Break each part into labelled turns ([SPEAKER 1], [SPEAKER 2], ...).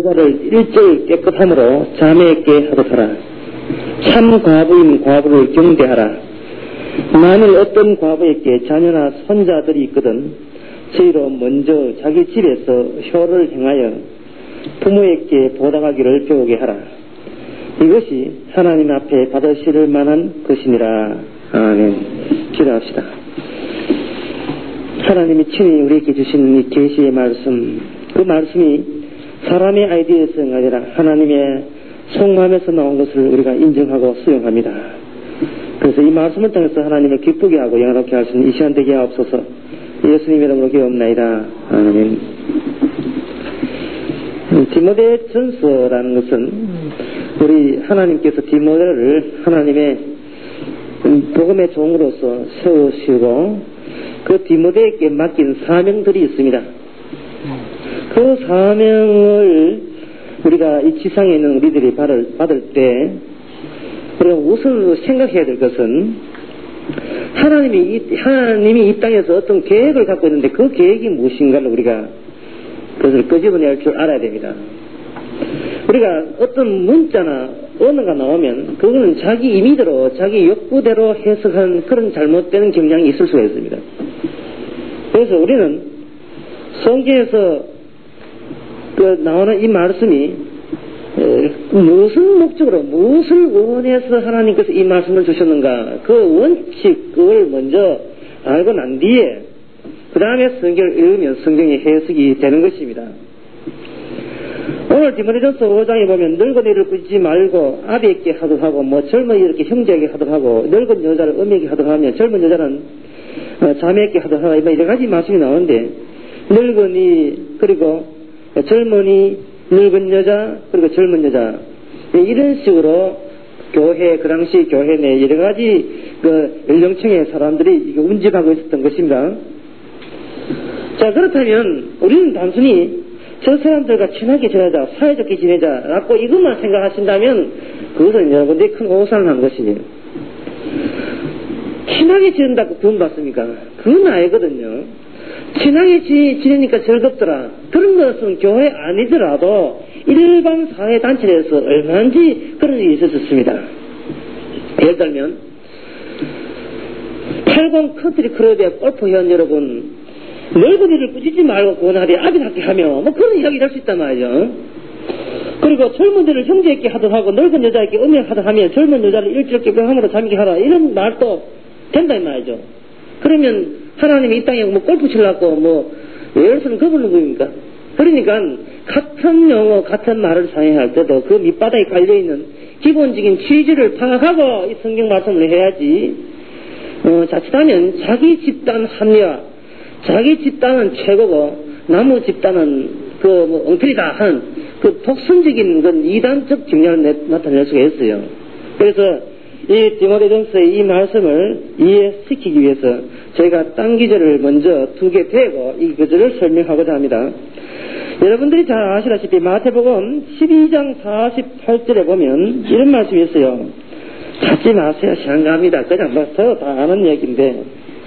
[SPEAKER 1] 여자를 일절 깨끗함으로 자매에게 하듯 하라. 참 과부인 과부를 경대하라. 만일 어떤 과부에게 자녀나 손자들이 있거든 저희로 먼저 자기 집에서 효를 행하여 부모에게 보답하기를 배우게 하라. 이것이 하나님 앞에 받으실 만한 것이니라. 아멘. 기도합시다. 하나님이 친히 우리에게 주신 이 계시의 말씀, 그 말씀이 사람의 아이디어에서가 아니라 하나님의 속마음에서 나온 것을 우리가 인정하고 수용합니다. 그래서 이 말씀을 통해서 하나님을 기쁘게 하고 영화롭게 할 수 있는 이 시간 되게 하옵소서. 예수님 이름으로 기도합나이다. 아멘. 디모데 전서라는 것은 우리 하나님께서 디모데를 하나님의 복음의 종으로서 세우시고 그 디모데에게 맡긴 사명들이 있습니다. 그 사명을 우리가 이 지상에 있는 우리들이 받을 때 우리가 우선 생각해야 될 것은 하나님이 이 땅에서 어떤 계획을 갖고 있는데 그 계획이 무엇인가를 우리가 그것을 끄집어낼 줄 알아야 됩니다. 우리가 어떤 문자나 언어가 나오면 그거는 자기 임의대로 자기 욕구대로 해석한 그런 잘못된 경향이 있을 수가 있습니다. 그래서 우리는 성경에서 나오는 이 말씀이 무슨 목적으로 무엇을 원해서 하나님께서 이 말씀을 주셨는가 그 원칙 그걸 먼저 알고 난 뒤에 그 다음에 성경을 읽으면 성경의 해석이 되는 것입니다. 오늘 디모데전서 5장에 보면 늙은 이를 꾸짖지 말고 아비에게 하도록 하고 젊은 이렇게 형제에게 하도록 하고 늙은 여자를 어미에게 하도록 하면 젊은 여자는 자매에게 하도록 하고 여러 가지 말씀이 나오는데 늙은이 그리고 젊은이 늙은 여자 그리고 젊은 여자 이런 식으로 교회 그 당시 교회 내 여러 가지 그 연령층의 사람들이 운집하고 있었던 것입니다. 자 그렇다면 우리는 단순히 저 사람들과 친하게 지내자 사회적게 지내자라고 이것만 생각하신다면 그것은 여러분들이 큰 오산을 한 것이에요. 친하게 지낸다고 구원 받습니까? 그건 아니거든요. 친하게 지내니까 즐겁더라. 그런 것은 교회 아니더라도 일반 사회단체에서 얼마든지 그런 일이 있었습니다. 예를 들면 80 컨트리 클럽의 골프 회원 여러분 늙은이를 꾸짖지 말고 권하되 아비답게 하며 그런 이야기를 할 수 있단 말이죠. 그리고 젊은이를 형제에게 하도록 하고 늙은 여자에게 음행하도록 하며 젊은 여자를 일찍 깨끗함으로 잠기게 하라 이런 말도 된다 이 말이죠. 그러면 하나님이 이 땅에 골프 치려고 예를 그분은 누구입니까? 그러니까 같은 용어 같은 말을 사용할 때도 그 밑바닥에 깔려있는 기본적인 취지를 파악하고 이 성경 말씀을 해야지 자칫하면 자기 집단 합리화 자기 집단은 최고고 나무 집단은 엉터리다 하는 그 독선적인 건 이단적 경향을 나타낼 수가 있어요. 그래서 이 디모데전서의 이 말씀을 이해시키기 위해서 저희가 딴 기절을 먼저 2개 대고 이 구절을 설명하고자 합니다. 여러분들이 잘 아시다시피 마태복음 12장 48절에 보면 이런 말씀이 있어요. 찾지 마세요. 시한갑니다. 그냥 저 다 아는 얘기인데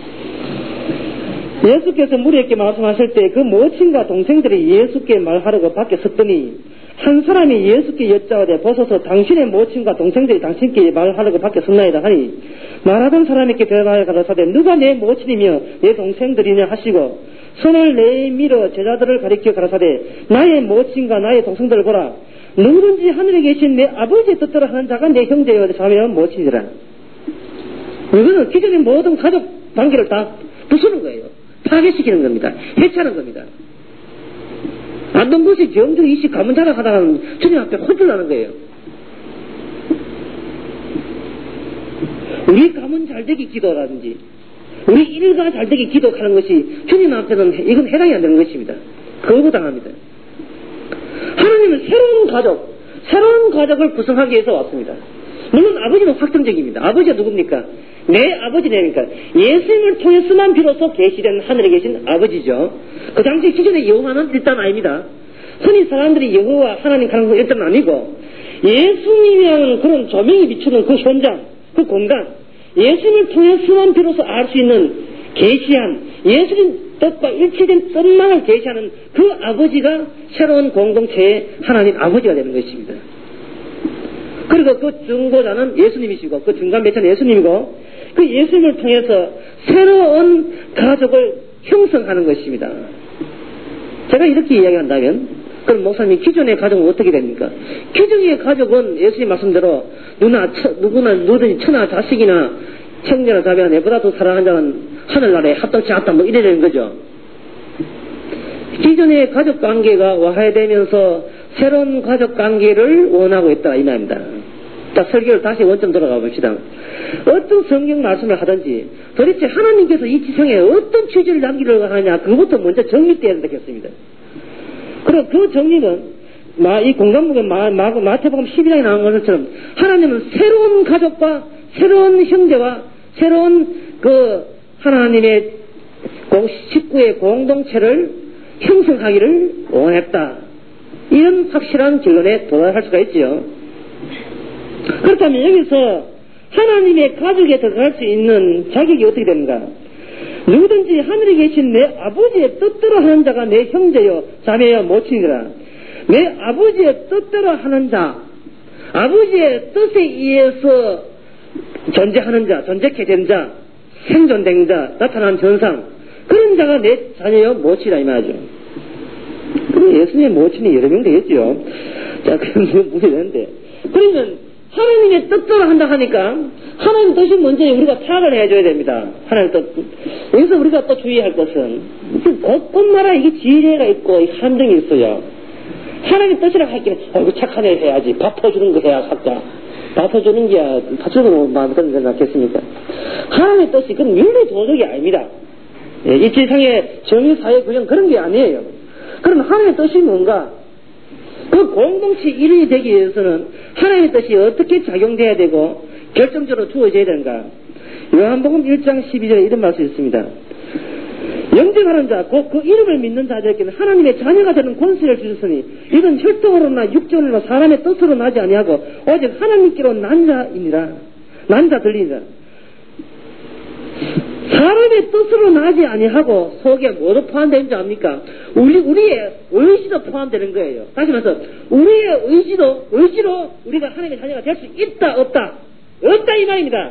[SPEAKER 1] 예수께서 무리에게 말씀하실 때 그 모친과 동생들이 예수께 말하려고 밖에 섰더니 한 사람이 예수께 여짜오되 보소서 당신의 모친과 동생들이 당신께 말하려고 밖에 섰나이다 하니 말하던 사람에게 대답하여 가라사대 누가 내 모친이며 내 동생들이냐 하시고 손을 내밀어 제자들을 가리켜 가라사대 나의 모친과 나의 동생들을 보라 누구든지 하늘에 계신 내 아버지의 뜻대로 하는 자가 내 형제여 자매여 모친이라. 이거는 기존의 모든 가족 관계를 다 부수는 거예요. 파괴시키는 겁니다. 해체하는 겁니다. 안동구시 경주 이씨 가문 자랑하다가는 주님 앞에 혼쭐 나는 거예요. 우리 가문 잘되기 기도라든지 우리 일가 잘되기 기도하는 것이 주님 앞에는 이건 해당이 안 되는 것입니다. 거부당합니다. 하나님은 새로운 가족을 구성하기 위해서 왔습니다. 물론 아버지는 확정적입니다. 아버지가 누굽니까? 내 아버지라니까 예수님을 통해서만 비로소 계시된 하늘에 계신 아버지죠. 그 당시 기존의 여호와는 일단 아닙니다. 흔히 사람들이 여호와 하나님 가능성은 일단 아니고 예수님이라는 그런 조명이 비추는 그 현장, 그 공간 예수님을 통해서만 비로소 알 수 있는 계시한 예수님 뜻과 일치된 뜻만을 제시하는 그 아버지가 새로운 공동체의 하나님 아버지가 되는 것입니다. 그리고 그 증거자는 예수님이시고 그 중간 매체는 예수님이고 그 예수님을 통해서 새로운 가족을 형성하는 것입니다. 제가 이렇게 이야기한다면 그럼 목사님 기존의 가족은 어떻게 됩니까? 기존의 가족은 예수님 말씀대로 누구든지 처나 자식이나 형제나 자매나 내보다 더 사랑하는 자는 하늘나라에 합당치 않다 뭐 이래 되는 거죠. 기존의 가족 관계가 와해되면서 새로운 가족 관계를 원하고 있다 이 말입니다. 자, 설교를 다시 원점 돌아가 봅시다. 어떤 성경 말씀을 하든지 도대체 하나님께서 이 지상에 어떤 취지를 남기려고 하느냐 그것부터 먼저 정립되어야 된다겠습니다. 그리고 그 정립은 이 공간목에 마태복음 12장에 나온 것처럼 하나님은 새로운 가족과 새로운 형제와 새로운 그 하나님의 식구의 공동체를 형성하기를 원했다. 이런 확실한 결론에 도달할 수가 있지요. 그렇다면 여기서 하나님의 가족에 들어갈 수 있는 자격이 어떻게 되는가? 누구든지 하늘에 계신 내 아버지의 뜻대로 하는 자가 내 형제요 자매요 모친이라. 내 아버지의 뜻대로 하는 자, 아버지의 뜻에 의해서 존재하는 자, 존재케 된 자, 생존된 자, 나타난 전상, 그런 자가 내 자녀요 모친이라 이 말이죠. 그럼 예수님의 모친이 여러 명 되겠죠. 자, 그럼 문제되는데. 그러면 하나님의 뜻대로 한다 하니까 하나님 뜻이 먼저 우리가 파악을 해줘야 됩니다. 하나님 뜻. 여기서 우리가 또 주의할 것은 곳곳마다 이게 지혜가 있고 함정이 있어요. 하나님의 뜻이라고 하기는 이거 착한 애 해야지. 밥 퍼주는 거 해야 살까. 밥 퍼주는 게야 가축은 마음 그런 거 낫겠습니까? 하나님의 뜻이 그건 윤리 도덕이 아닙니다. 예, 이 지상의 정의사회 그냥 그런 게 아니에요. 그럼 하나님의 뜻이 뭔가? 그 공동체 일원이 되기 위해서는 하나님의 뜻이 어떻게 작용돼야 되고 결정적으로 주어져야 되는가? 요한복음 1장 12절에 이런 말씀이 있습니다. 영접하는 자, 그 이름을 믿는 자들에게는 하나님의 자녀가 되는 권세를 주셨으니 이건 혈통으로나 육정으로나 사람의 뜻으로 나지 아니하고 오직 하나님께로 난 자이니라. 난 자들이니라. 사람의 뜻으로 나지 아니하고 속에 뭐도 포함되는지 압니까? 우리의 의지도 포함되는 거예요. 다시 말해서 우리의 의지로 우리가 하나님의 자녀가 될 수 있다 없다? 없다 이 말입니다.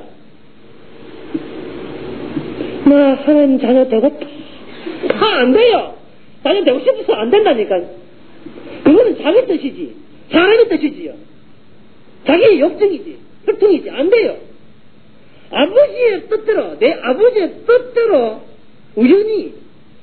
[SPEAKER 1] 나 하나님 자녀 되고파. 안 돼요. 자녀 되고 싶어서 안 된다니까. 그거는 자기 뜻이지. 사람의 뜻이지요. 자기의 욕정이지. 혈통이지. 안 돼요. 아버지의 뜻대로, 내 아버지의 뜻대로 우연히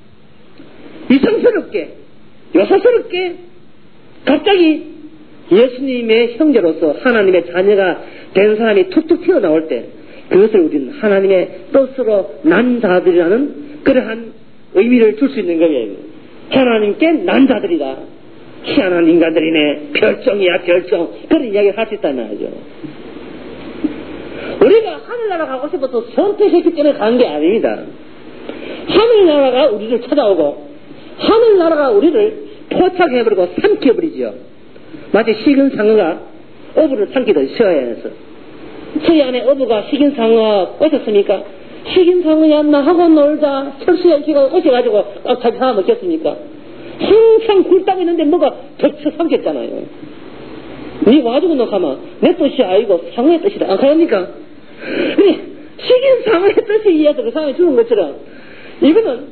[SPEAKER 1] 이상스럽게, 요사스럽게 갑자기 예수님의 형제로서 하나님의 자녀가 된 사람이 툭툭 튀어나올 때 그것을 우리는 하나님의 뜻으로 난 자들이라는 그러한 의미를 줄 수 있는 거예요. 하나님께 난 자들이다. 희한한 인간들이네. 별종이야 별종. 그런 이야기를 할 수 있다는 말이죠. 우리가 하늘나라 가고 싶어서 선택했기 때문에 간 게 아닙니다. 하늘나라가 우리를 찾아오고 하늘나라가 우리를 포착해버리고 삼켜버리지요. 마치 식은 상어가 어부를 삼키듯이 서해안에서. 서해안에 어부가 식은 상어 오셨습니까? 식은 상어야 나 하고 놀자 철수연기가 오셔가지고 자기 하나 먹겠습니까? 항상 굴다고 있는데 뭐가 덕쳐 삼켰잖아요. 니 와주고 너 가면 내 뜻이 아니고 상어의 뜻이다. 안 그럽니까? 근데 식인 상어의 뜻에 의해서 그 상어에 죽은 것처럼 이거는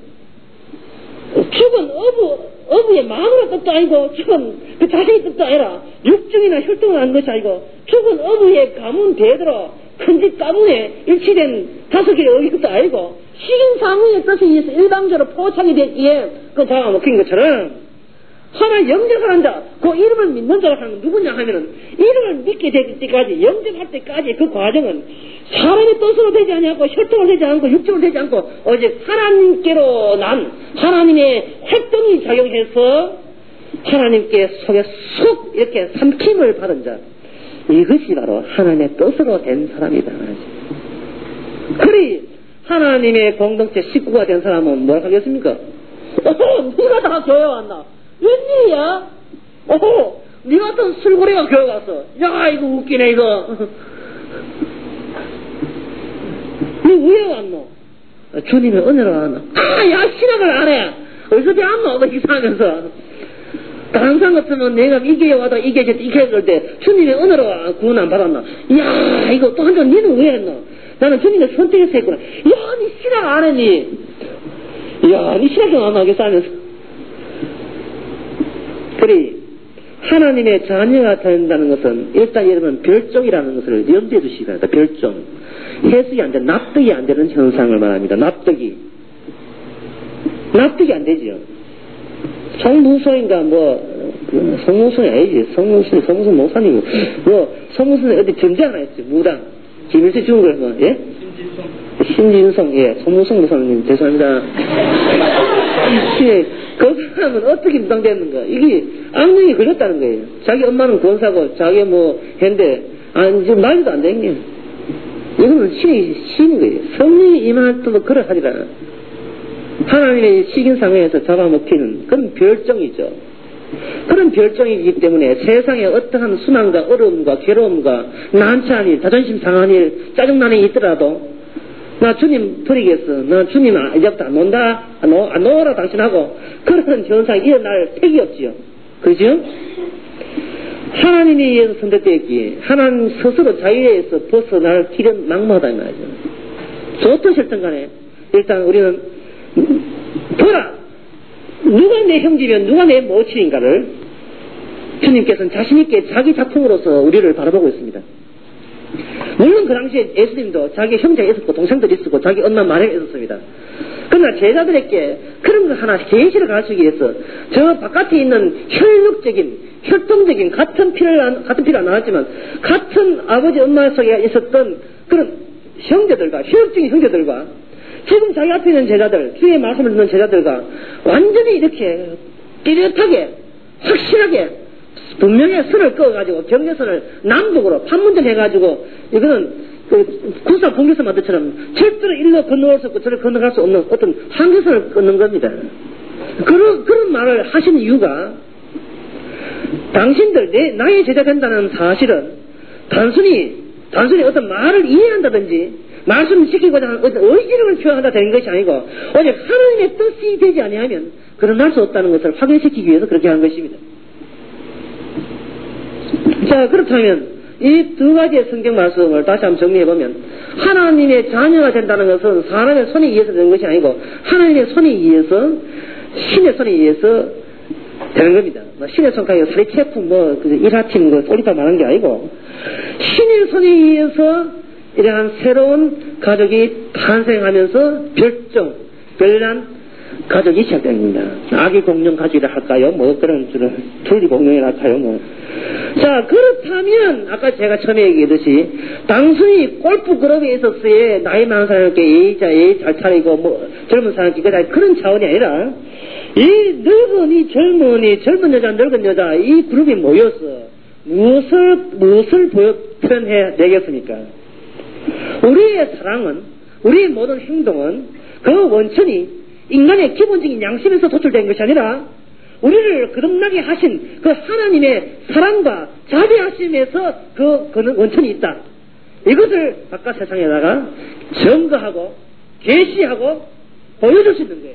[SPEAKER 1] 죽은 어부의 마음의 뜻도 아니고 죽은 그 자식의 뜻도 아니라 육정이나 혈통을 하는 것이 아니고 죽은 어부의 가문 대대로 큰집 가문에 일치된 5개의 의견도 아니고 식인 상어의 뜻에 의해서 일방적으로 포착이 되기에 그 자가 먹힌 것처럼 하나 영접하는 자, 그 이름을 믿는 자가 하는 건 누구냐 하면은 이름을 믿게 될 때까지, 영접할 때까지 그 과정은 사람의 뜻으로 되지 않고 혈통으로 되지 않고 육적으로 되지 않고 오직 하나님께로 난 하나님의 활동이 작용해서 하나님께 속에 쏙 이렇게 삼킴을 받은 자, 이것이 바로 하나님의 뜻으로 된 사람이다. 그리 하나님의 공동체 식구가 된 사람은 뭐라 하겠습니까? 네가 다 교회 왔나? 웬일이야? 네 같은 술고래가 교회 갔어. 야, 이거 웃기네, 이거. 네 왜 왔노? 주님의 은혜로 하나. 야, 신학을 안 해. 어디서 배웠노? 이상하면서. 다른 사람 같으면 내가 이게 와도 이게 그럴 때 주님의 은혜로 구원 안 받았나? 야, 이거 또 한번 니는 왜 했노? 나는 주님의 선택에서 했구나. 야, 니 신학 안 했니? 야, 니 신학 좀 안 하겠어 하면서. 그래, 하나님의 자녀가 된다는 것은 일단 여러분 별종이라는 것을 염두에 두시기 바랍니다. 별종. 해석이 안 돼, 납득이 안 되는 현상을 말합니다. 납득이 안 되지요. 성무소인가 성무소이 아니지. 성무소 목사님이고 성무소는 어디 전쟁 하나 했지. 무당 김일수 죽은 걸 예? 신진성, 예, 성무성 목사님 죄송합니다. 그 사람은 어떻게 무당됐는가? 이게 악령이 걸렸다는 거예요. 자기 엄마는 권사고 자기 했는데 지금 말도 안 되는 게 이거는 신인 거예요. 성령이 임할 때도 그래 하리라. 하나님의 식인상에서 잡아먹히는 그런 별종이죠. 그런 별종이기 때문에 세상에 어떠한 순환과 어려움과 괴로움과 난처한 일, 자존심 상한 일, 짜증나는 일 있더라도 나 주님 버리겠어. 나 주님 이제부터 안 논다. 안 놓아라 당신하고. 그런 현상이 일어날 택이 없지요. 그죠? 하나님에 의해서 선택되었기에 하나님 스스로 자유에서 벗어날 길은 막막하다 이 말이죠. 좋든 싫든 간에 일단 우리는 보라! 누가 내 형제면 누가 내 모친인가를 주님께서는 자신있게 자기 작품으로서 우리를 바라보고 있습니다. 물론 그 당시에 예수님도 자기 형제가 있었고 동생들이 있었고 자기 엄마 마리아가 있었습니다. 그러나 제자들에게 그런 거 하나 계시를 가르치기 위해서 저 바깥에 있는 혈통적인 같은 피를 안 나왔지만 같은 아버지 엄마 속에 있었던 그런 형제들과 혈육적인 형제들과 지금 자기 앞에 있는 제자들, 주의 말씀을 듣는 제자들과 완전히 이렇게 뚜렷하게 확실하게 분명히 선을 그어가지고 경계선을 남북으로 판문점 해가지고 이거는 구사 공개선 만들처럼 절대로 일로 건너갈 수 없고 저를 건너갈 수 없는 어떤 한계선을 끊는 겁니다. 그런 말을 하신 이유가 당신들 나의 제자 된다는 사실은 단순히 어떤 말을 이해한다든지 말씀을 지키고자 하는 어떤 의지력을 표현한다 되는 것이 아니고 오직 하나님의 뜻이 되지 아니하면 그런 할 수 없다는 것을 확인시키기 위해서 그렇게 한 것입니다. 자, 그렇다면 이 두 가지의 성경 말씀을 다시 한번 정리해보면 하나님의 자녀가 된다는 것은 사람의 손에 의해서 되는 것이 아니고 하나님의 손에 의해서 신의 손에 의해서 되는 겁니다. 신의 손가락에 사리체품 일하팀 올리파 말한 게 아니고 신의 손에 의해서 이러한 새로운 가족이 탄생하면서 별난 가족이 시작되는 겁니다. 아기 공룡 가족이라 할까요? 그런 둘리 공룡이라 할까요? 자, 그렇다면 아까 제가 처음에 얘기했듯이 단순히 골프 그룹에 있었어야 나이 많은 사람에게 예의 잘 차리고 젊은 사람에게 그런 차원이 아니라 이 젊은 여자, 늙은 여자 이 그룹이 모여서 무엇을 표현해 내겠습니까? 우리의 사랑은, 우리의 모든 행동은 그 원천이 인간의 기본적인 양심에서 도출된 것이 아니라 우리를 거듭나게 하신 그 하나님의 사랑과 자비하심에서 그 원천이 있다. 이것을 바깥 세상에다가 증거하고 계시하고 보여줄 수 있는 거예요.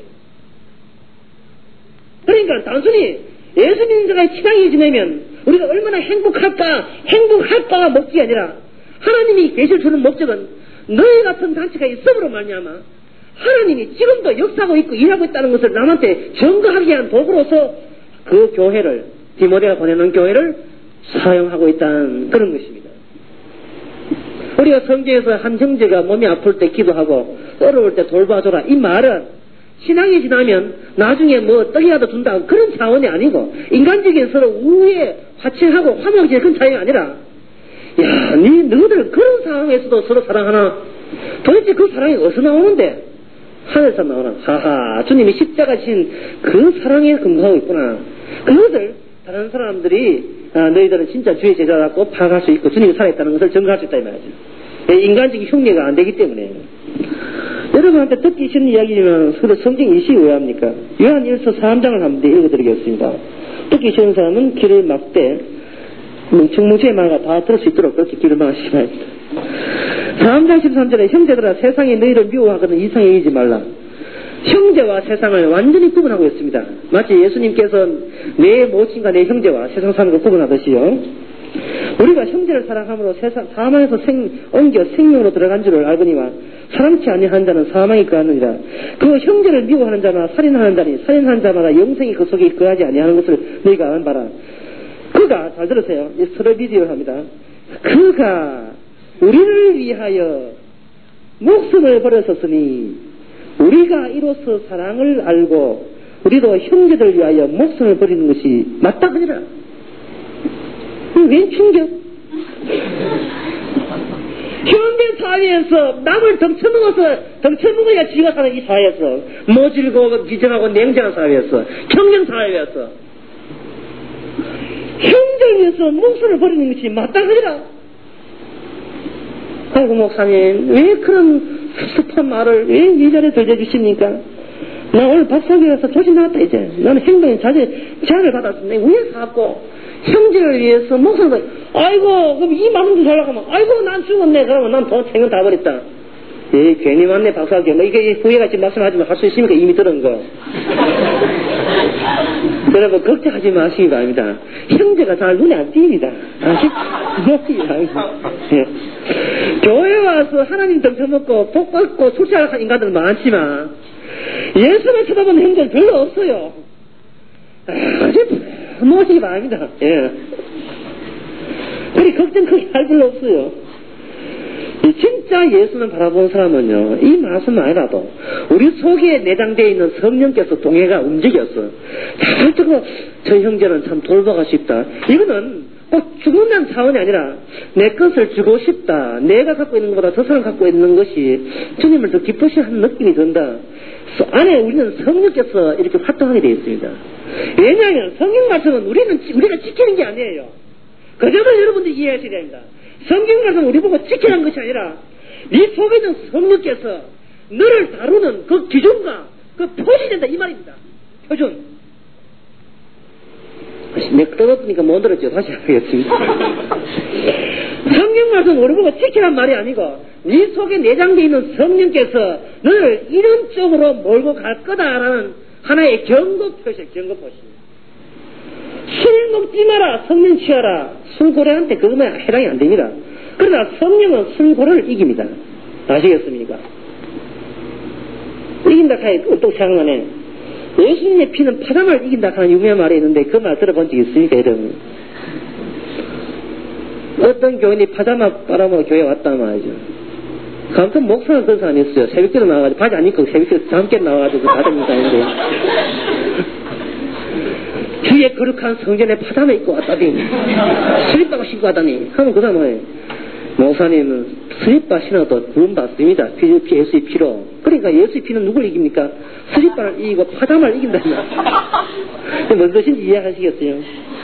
[SPEAKER 1] 그러니까 단순히 예수 믿는 자가 신앙이 지내면 우리가 얼마나 행복할까가 목적이 아니라 하나님이 계시를 주는 목적은 너희 같은 단체가 있음으로 말미암아 하나님이 지금도 역사하고 있고 일하고 있다는 것을 남한테 증거하기 위한 도구로서 그 교회를 디모데가 보내는 교회를 사용하고 있다는 그런 것입니다. 우리가 성경에서 한 형제가 몸이 아플 때 기도하고 어려울 때 돌봐줘라 이 말은 신앙이 지나면 나중에 떡이라도 준다 그런 차원이 아니고 인간적인 서로 우애 화친하고 화목지의 그런 차원이 아니라 야, 너희들 그런 상황에서도 서로 사랑하나? 도대체 그 사랑이 어디서 나오는데? 하늘에서 나오나? 하하, 주님이 십자가 지신 그 사랑에 근거하고 있구나. 그것을 다른 사람들이 너희들은 진짜 주의 제자라고 파악할 수 있고 주님이 살아있다는 것을 증거할 수 있다 이 말이죠. 인간적인 흉내가 안 되기 때문에. 여러분한테 듣기 싫은 이야기지만 성경 이시 왜 합니까? 요한 1서 3장을 한번 읽어드리겠습니다. 듣기 싫은 사람은 귀를 막되 뭉충뭉충의 말과 다 들을 수 있도록 그렇게 귀를 막으시기 바랍니다. 3장 13절에 형제들아 세상이 너희를 미워하거든 이상히 여기지 말라. 형제와 세상을 완전히 구분하고 있습니다. 마치 예수님께서 내 모친과 내 형제와 세상 사람을 구분하듯이요. 우리가 형제를 사랑함으로 사망에서 옮겨 생명으로 들어간 줄을 알거니와 사랑치 아니하는 자는 사망이 거하느니라. 그 형제를 미워하는 자나 살인하는 자니 살인하는 자마다 영생이 그 속에 거하지 아니하는 것을 너희가 아는 바라. 그가, 잘 들으세요. 서로 비디오를 합니다. 그가 우리를 위하여 목숨을 버렸었으니 우리가 이로써 사랑을 알고 우리도 형제들 위하여 목숨을 버리는 것이 맞다 그니라. 웬 충격? 현대 사회에서 남을 덩쳐먹어야 지가 사는 이 사회에서 모질고 비정하고 냉정한 사회에서 경쟁 사회에서 형제를 위해서 목숨을 버리는 것이 맞다 그니라. 아이고 목사님 왜 그런 섭섭한 말을 왜 이 자리에 들려주십니까? 나 오늘 박사학위 가서 조심 나왔다 이제. 나는 행동에 제한을 받았습니다. 왜 사고 형제를 위해서 목숨을 아이고 그럼 2만 원도 살라고 하면 아이고 난 죽었네. 그러면 난 돈 생각 다 버렸다. 예, 괜히 왔네 박사학위. 뭐 이게 후회가 지금 말씀하지만 할 수 있습니까? 이미 들은 거. 여러분 걱정하지 마시기 바랍니다. 형제가 잘 눈에 안 띕니다. 예. 교회 와서 하나님 덩쳐먹고 복 받고 출세할 인간들 많지만 예수를 쳐다보는 형제는 별로 없어요. 아주 모시기 바랍니다. 예. 그리 걱정 크게 할 필요 없어요. 진짜 예수를 바라보는 사람은요, 이 말씀 아니라도 우리 속에 내장되어 있는 성령께서 동해가 움직였어. 자발적으로 저 형제는 참 돌보고 싶다. 이거는 꼭 죽는다는 차원이 아니라 내 것을 주고 싶다. 내가 갖고 있는 것보다 저 사람 갖고 있는 것이 주님을 더 기쁘시하는 느낌이 든다. 안에 우리는 성령께서 이렇게 활동하게 되어 있습니다. 왜냐하면 성경 말씀은 우리가 지키는 게 아니에요. 그 점을 여러분들이 이해하셔야 됩니다. 성경 말씀은 우리 보고 지키라는 것이 아니라 네 속에 있는 성령께서 너를 다루는 그 기준과 그 표시 된다 이 말입니다. 표준. 내가 떨어뜨니까 못 들었죠. 다시 하겠습니다. 성경 말씀은 우리 보고 지키란 말이 아니고 네 속에 내장되어 있는 성령께서 너를 이런 쪽으로 몰고 갈 거다라는 하나의 경고 표시예요. 경고 표시. 술 먹지 마라. 성령 취하라. 술고래한테 그것만 해당이 안 됩니다. 그러나 성령은 술고래를 이깁니다. 아시겠습니까? 이긴다 하니 또 생각나네. 예수님의 피는 파장을 이긴다 하는 유명한 말이 있는데 그 말 들어본 적 있습니까 여러분? 어떤 교인이 파자마 빨아먹어 교회에 왔단 말이죠. 가끔 목사는 그런 사람이 있어요. 새벽기도 나와가지고 바지 안 입고 새벽기도 함께 나와가지고 받은 다니는데 주의 거룩한 성전에 파자마 입고 왔다니 슬립바가 신고 왔다니 하면 그 사람은 목사님은 슬립바 신어도 구원받습니다. 예수의 피로. 그러니까 예수의 피는 누굴 이깁니까? 슬립바를 이기고 파자마를 이긴다는 무슨 뜻인지 이해하시겠어요?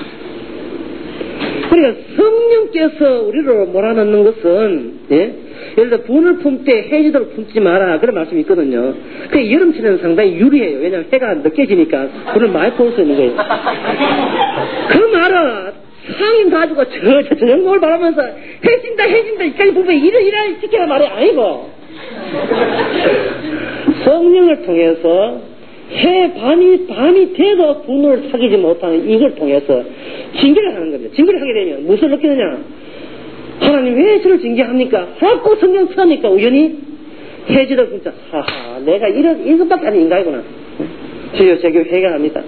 [SPEAKER 1] 그러니까 성령께서 우리를 몰아넣는 것은 예? 예를 들어 분을 품때 해지도록 품지 마라 그런 말씀이 있거든요. 그게 여름철에는 상당히 유리해요. 왜냐하면 해가 늦게 지니까 불을 많이 볼 수 있는 거예요. 그 말은 상인 가지고 저 영광을 바라면서 해진다 이까지 보면 이를 지켜라 말이 아니고 성령을 통해서 해 밤이 돼도 분을 사귀지 못하는 이걸 통해서 징계를 하는 겁니다. 징계를 하게 되면 무엇을 느끼느냐? 하나님 왜 저를 징계합니까? 자꾸 성경 쓰니까 우연히 해지도 진짜 하하 내가 이것밖에 아닌 인간이구나. 주여 제게 회개합니다.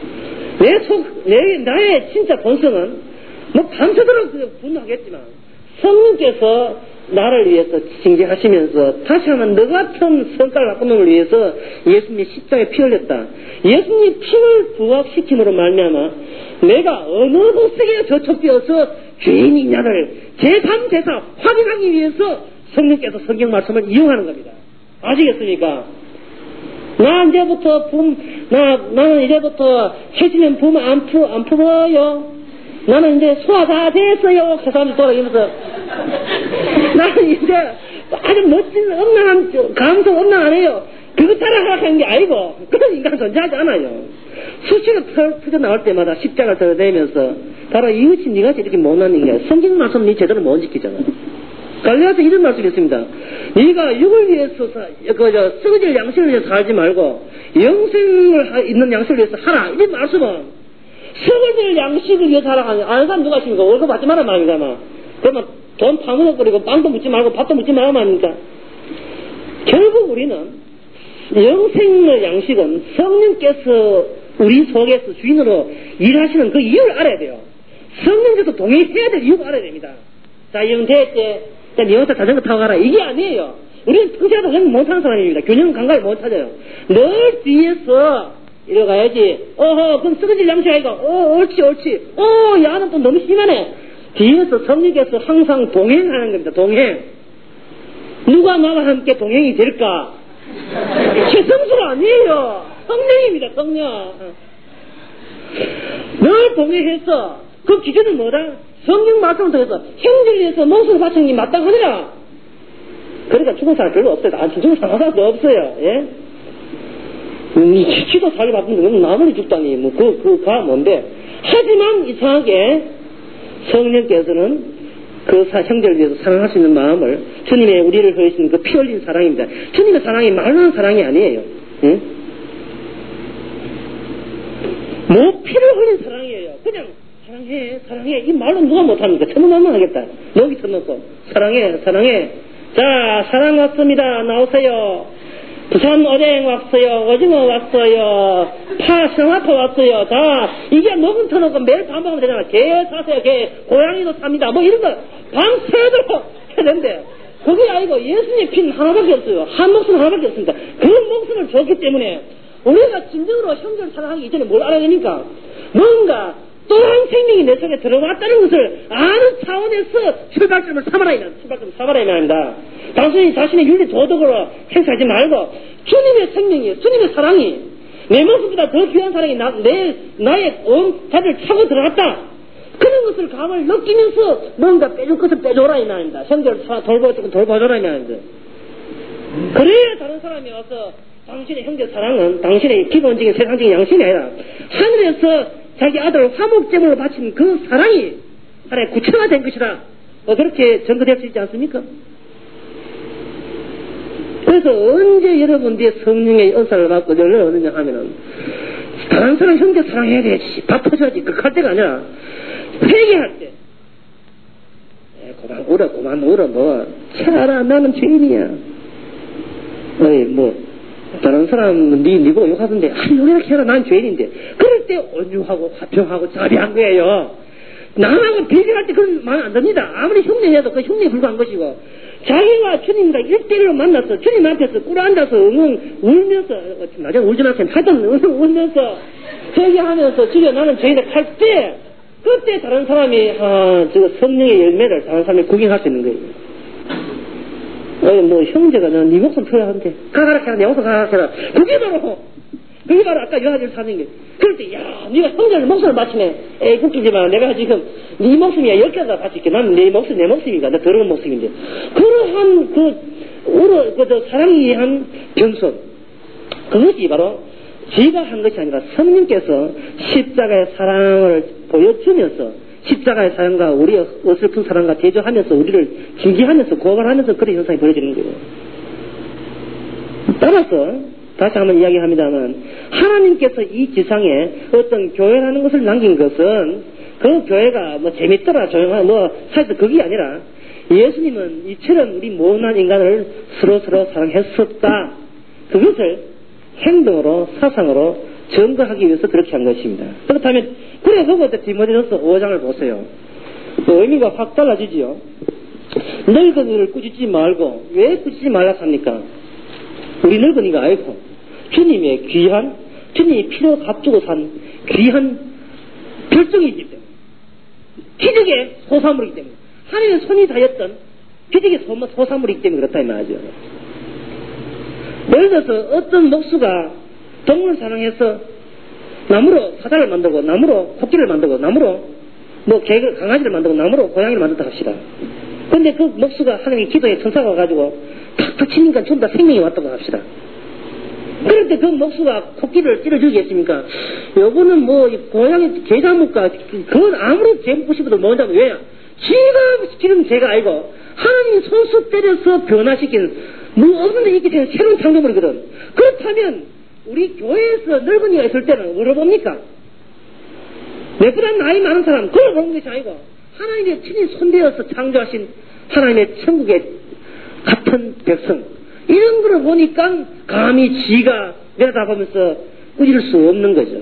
[SPEAKER 1] 나의 진짜 본성은 뭐 밤새도록 분노하겠지만 성령께서 나를 위해서 징계하시면서 다시 한번 너 같은 성깔 나쁜 놈을 위해서 예수님이 십자가에 피 흘렸다. 예수님이 피를 부각시킴으로 말미암아 내가 어느 곳에 저촉되어서 죄인이냐를 제3제사 확인하기 위해서 성령께서 성경 말씀을 이용하는 겁니다. 아시겠습니까? 나는 이제부터 해지면 부모 안 품어요. 나는 이제 소화 다 됐어요. 그 사람들 돌아가면서 나는 이제 아주 멋진 엄랑한 감성 엄랑 안 해요. 그거 따라가라고 하는 게 아니고 그런 인간 존재하지 않아요. 수치가 터져 나올 때마다 십자가를 들어내면서 바로 이것이 네가 이렇게 못난 인간. 성경 말씀 네 제대로 못 지키잖아. 갈라디아서 이런 말씀이 있습니다. 네가 육을 위해서 썩어질 양식을 위해서 살지 말고 영생을 있는 양식을 위해서 하라. 이런 말씀은 썩어질 양식을 위해서 하라 하는 아는 사람 누가 있습니까? 월급 받지 말란 말입니다. 그러면 돈 파묻어버리고 빵도 묻지 말고 밥도 묻지 말란 말입니까? 결국 우리는 영생의 양식은 성령께서 우리 속에서 주인으로 일하시는 그 이유를 알아야 돼요. 성령께서 동의해야 될 이유를 알아야 됩니다. 자, 영대회 때 네 혼자 자전거 타고 가라. 이게 아니에요. 우리는 평소에 자전거 못하는 사람입니다. 균형 감각을 못하죠. 늘 뒤에서 이래가야지. 그럼 썩어질 양식 아이가. 옳지. 야, 너 또 너무 심하네. 뒤에서 성령께서 항상 동행하는 겁니다. 동행. 누가 나와 함께 동행이 될까? 최성수가 아니에요. 성령입니다. 성령. 늘 동행해서 그 기준은 뭐다? 성경 말씀을 통해서 형제를 위해서 목숨을 바치는 게 마땅하니라. 그러니까 죽은 사람 별로 없어요. 죽은 사람 하나도 없어요. 예? 기도 살기 바쁜데 너무 나무리 죽다니 그가 뭔데. 하지만 이상하게 성령께서는 그 형제를 위해서 사랑할 수 있는 마음을 주님의 우리를 보여주시는 그 피 흘린 사랑입니다. 주님의 사랑이 말로는 사랑이 아니에요. 예? 뭐 피를 흘린 사랑이에요. 그냥 사랑해. 이 말로 누가 못합니까? 천만만 하겠다. 여기 터놓고 사랑해. 자, 사랑 왔습니다. 나오세요. 부산 오뎅 왔어요. 오징어 왔어요. 생화파 왔어요. 자, 이게 녹음 터놓고 매일 반복하면 되잖아. 개 사세요. 개. 고양이도 삽니다. 뭐 이런 거 밤새도록 해야 되는데 그게 아니고 예수님의 피는 하나밖에 없어요. 한 목숨 하나밖에 없습니다. 그 목숨을 줬기 때문에 우리가 진정으로 형제를 사랑하기 이전에 뭘 알아야 되니까 뭔가 또 한 생명이 내 속에 들어왔다는 것을 아는 차원에서 출발점을 삼아라 이 말입니다. 단순히 자신의 윤리 도덕으로 행사하지 말고 주님의 생명이, 주님의 사랑이 내 모습보다 더 귀한 사랑이 나의 온 자리를 차고 들어갔다. 그런 것을 감을 느끼면서 뭔가 빼줄 것을 빼줘라 이 말입니다. 형제를 돌봐줘라 이 말입니다. 그래야 다른 사람이 와서 당신의 형제 사랑은 당신의 기본적인 세상적인 양심이 아니라 하늘에서 자기 아들을 화목제물로 바친 그 사랑이 하나의 구체화된 것이다. 그렇게 전거될 수 있지 않습니까? 그래서 언제 여러분들이 성령의 은사를 받고 열을 얻느냐 하면은 다른 사람 형제 사랑해야 되지. 밥 터져야지. 그할 때가 아니라 회개할 때. 그만 울어. 뭐 차라 나는 죄인이야. 다른 사람은 니 보고 욕하던데 왜 이렇게 해라 난 죄인인데 그럴 때 온유하고 화평하고 자비한 거예요. 남하고 비교할 때 그런 말 안 됩니다. 아무리 흉내내도 그 흉내에 불과한 것이고 자기가 주님과 1대1로 만나서 주님 앞에서 꿇어앉아서 울면서 나중에 울지 마세요. 하여튼 울면서 회개하면서 주여 나는 죄인이다 할 때 그때 다른 사람이 저 성령의 열매를 다른 사람이 구경할 수 있는 거예요. 형제가 네 목숨 필요한데 가가라 해라 내 목숨 가가라 해라 그게 바로 아까 여하질 사는 게 그럴 때 네가 형제를 목숨을 바치네 웃기지 마 내가 지금 네 목숨이야 10개나 바칠게 나는 내 목숨이니까 내 더러운 목숨인데 그러한 사랑이 위한 변손 그것이 바로 지가 한 것이 아니라 성령께서 십자가의 사랑을 보여주면서 십자가의 사랑과 우리의 어설픈 사랑과 대조하면서 우리를 징계하면서 고발하면서 그런 현상이 벌어지는 거예요. 따라서 다시 한번 이야기합니다만 하나님께서 이 지상에 어떤 교회라는 것을 남긴 것은 그 교회가 재밌더라 조용하라 사실 그게 아니라 예수님은 이처럼 우리 모난 인간을 서로 사랑했었다. 그것을 행동으로 사상으로 증거하기 위해서 그렇게 한 것입니다. 그렇다면 그래 보고 디모데전서 5장을 보세요. 의미가 확 달라지지요. 늙은이를 꾸짖지 말고 왜 꾸짖지 말라고 합니까? 우리 늙은이가 아니고 주님의 귀한 주님이 피로 값주고 산 귀한 별종이기 때문에 기적의 소사물이기 때문에 하나님의 손이 다였던 기적의 소사물이기 때문에 그렇다 이 말이죠. 예를 들어서 어떤 목수가 동물 사랑해서 나무로 사자를 만들고 나무로 코끼리를 만들고 나무로 강아지를 만들고 나무로 고양이를 만들다 합시다. 근데 그 목수가 하나님의 기도에 천사가 와가지고 탁 터치니까 전부 다 생명이 왔다고 합시다. 그럴 때 그 목수가 코끼리를 찔러주겠습니까? 요거는 고양이 게장묵과 그건 아무리 재밌고 싶어도 못한다고. 왜냐? 지가 지금 제가 알고 하나님이 손수 때려서 변화시킨 뭐 없는데 이게 되는 새로운 창조물이거든. 그렇다면 우리 교회에서 늙은이가 있을 때는 뭐를 봅니까? 내보다 나이 많은 사람 그걸 보는 것이 아니고 하나님의 친히 손대어서 창조하신 하나님의 천국의 같은 백성 이런 거를 보니까 감히 지가 내려다보면서 꾸짖을 수 없는 거죠.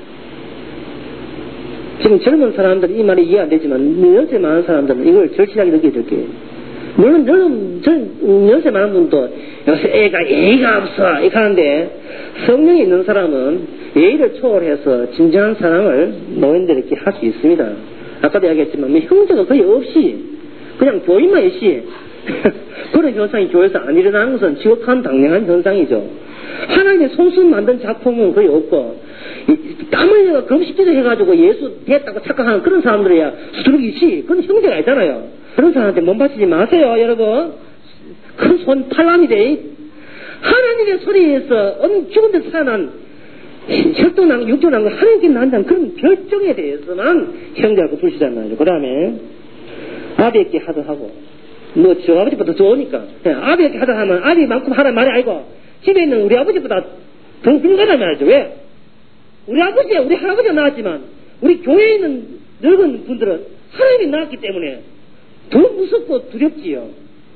[SPEAKER 1] 지금 젊은 사람들은 이 말이 이해 안 되지만 연세 많은 사람들은 이걸 절실하게 느끼게 될 거예요. 물론 연세 많은 분도 요새 예의가 없어 이렇게 하는데 성령이 있는 사람은 예의를 초월해서 진정한 사랑을 노인들에게 이렇게 할 수 있습니다. 아까도 이야기했지만 형제가 거의 없이 그냥 교인만 있이 그런 현상이 교회에서 안 일어나는 것은 지극한 당연한 현상이죠. 하나님의 손수 만든 작품은 거의 없고 땀 흘려가 금식기도 해가지고 예수 됐다고 착각하는 그런 사람들이야 수두룩이 있지. 그건 형제가 있잖아요. 그런 사람한테 몸 바치지 마세요 여러분. 큰 손 팔람이돼. 하나님의 소리에서 죽은 데 살아난 혈도난 육도난 거 하나님께 난다는 그런 결정에 대해서만 형제하고 불시잖아요. 그 다음에 아비에게 하도 하고 뭐 저 아버지보다 좋으니까 아비에게 하다 하면 아비만큼 하라는 말이 아니고 집에 있는 우리 아버지보다 더 훌륭하단 말이죠. 왜? 우리 할아버지가 나왔지만 우리 교회에 있는 늙은 분들은 하나님이 나왔기 때문에 더 무섭고 두렵지요.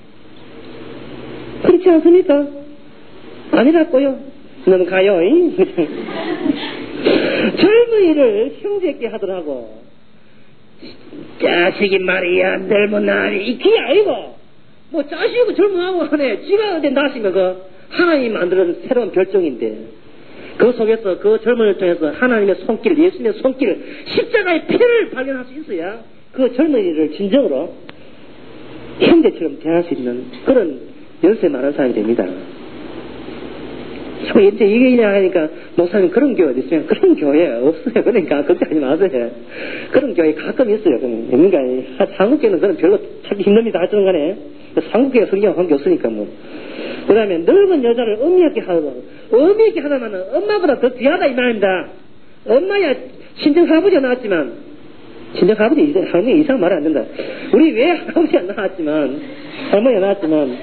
[SPEAKER 1] 그렇지 않습니까? 아니라고요. 넘어가요. 젊은이를 형제께 하더라고. 자식이 말이야 젊은 날이 이게 아니고 뭐 자식이고 젊은하고 하네. 지가 근데 낳았으면 그 하나님이 만들어준 새로운 별종인데 그 속에서 그 젊은이를 통해서 하나님의 손길, 예수님의 손길, 십자가의 피를 발견할 수 있어야 그 젊은이를 진정으로 형제처럼 대할 수 있는 그런 연세 많은 사람이 됩니다. 자꾸 이제 이게 하니까 목사님 그런 교회 있으면 그런 교회 없어요. 그러니까 걱정하지 마세요. 그런 교회 가끔 있어요. 그러니까 한국교회는 그런 별로 찾기 힘듭니다. 하여튼 간에 한국교회 성경과 관계 없으니까 뭐. 그 다음에 늙은 여자를 어미하게 하다마는 엄마보다 더 귀하다 이 말입니다. 엄마야 친정할아버지가 나왔지만 할머니 이상 말은 안 된다. 우리 왜 할아버지가 나왔지만 할머니가 나왔지만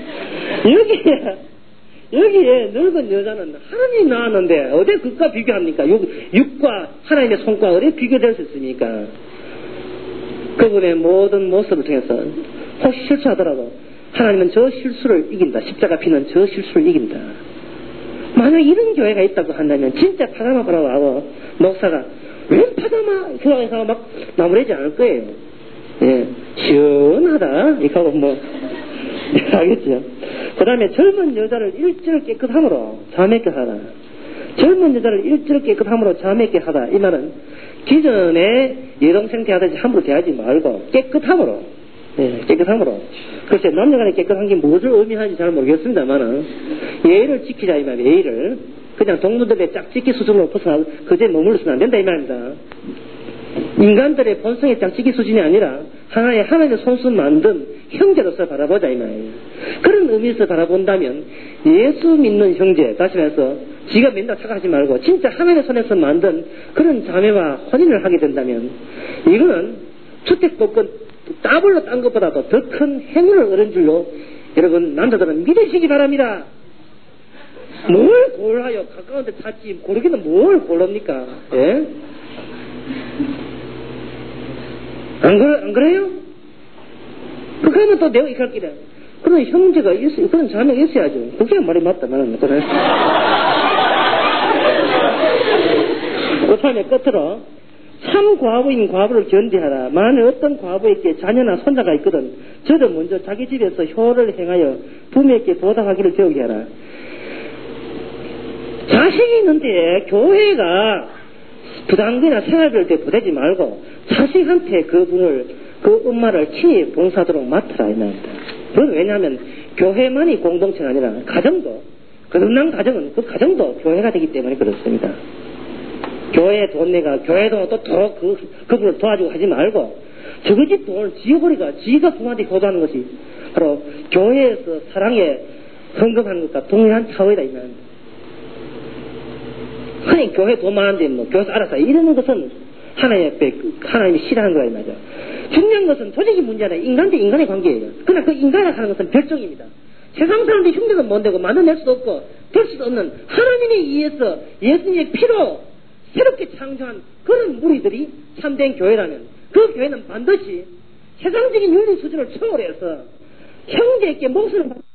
[SPEAKER 1] 여기에 늙은 여자는 하나님이 나왔는데 어디 그것과 비교합니까? 육과 하나님의 손과 어디 비교될 수 있습니까? 그분의 모든 모습을 통해서 혹시 실수하더라도 하나님은 저 실수를 이긴다. 십자가 피는 저 실수를 이긴다. 만약 이런 교회가 있다고 한다면 진짜 파자마 보라고 하고 목사가 왜 파자마 그래서 막 나무래지 않을 거예요. 예, 시원하다 이렇게 하고 뭐 알겠죠. 그 다음에 젊은 여자를 일절 깨끗함으로 자매게 하다. 젊은 여자를 일절 깨끗함으로 자매게 하다. 이 말은 기존에 여동생 대하듯이 함부로 대하지 말고 깨끗함으로. 예, 깨끗함으로. 글쎄 남녀간에 깨끗한 게 무엇을 의미하는지 잘 모르겠습니다만은 예의를 지키자 이 말이에요. 예의를 그냥 동물들의 짝짓기 수준으로 벗어나 그제 머물러서는 안 된다 이 말입니다. 인간들의 본성의 짝짓기 수준이 아니라 하나님의 손수 만든 형제로서 바라보자 이 말이에요. 그런 의미에서 바라본다면 예수 믿는 형제, 다시 말해서 지가 맨날 착각하지 말고 진짜 하나님의 손에서 만든 그런 자매와 혼인을 하게 된다면 이거는 주택복권 더블로 딴 것보다도 더 큰 행운을 얻은 줄로 여러분 남자들은 믿으시기 바랍니다. 뭘 골라요? 가까운 데 찾지 고르기는 뭘 고릅니까? 예? 안 그래요? 그러면 또 내가 이렇게 할 길이야. 그런 형제가 있어요. 그런 자매가 있어야죠. 그게 말이 맞다 말은 그래. 그 다음에 끝으로 참 과부인 과부를 견디하라. 만일 어떤 과부에게 자녀나 손자가 있거든 저도 먼저 자기 집에서 효를 행하여 부모에게 보답하기를 배우게 하라. 자식이 있는데 교회가 부당이나 생활비를 때 보내지 말고 자식한테 그 엄마를 친히 봉사하도록 맡아라 이 말입니다. 그건 왜냐하면 교회만이 공동체가 아니라 가정도 거듭난 가정은 그 가정도 교회가 되기 때문에 그렇습니다. 교회 돈 내가 교회 돈을 또 그분을 도와주고 하지 말고 저거 집 돈을 지어버리가 지가 부모한테 효도하는 것이 바로 교회에서 사랑에 헌금하는 것과 동일한 차원이다 이 말입니다. 흔히 교회 돈 많은데 뭐 교회에서 알아서 이러는 것은 하나님이 싫어하는 거야, 말이죠. 중요한 것은 조직이 문제는 인간 대 인간의 관계예요. 그러나 그 인간이라고 하는 것은 별종입니다. 세상 사람들이 흉내도 못 내고 만들어낼 수도 없고 될 수도 없는 하나님에 의해서 예수님의 피로 새롭게 창조한 그런 무리들이 참된 교회라면 그 교회는 반드시 세상적인 윤리 수준을 초월해서 형제에게 목숨을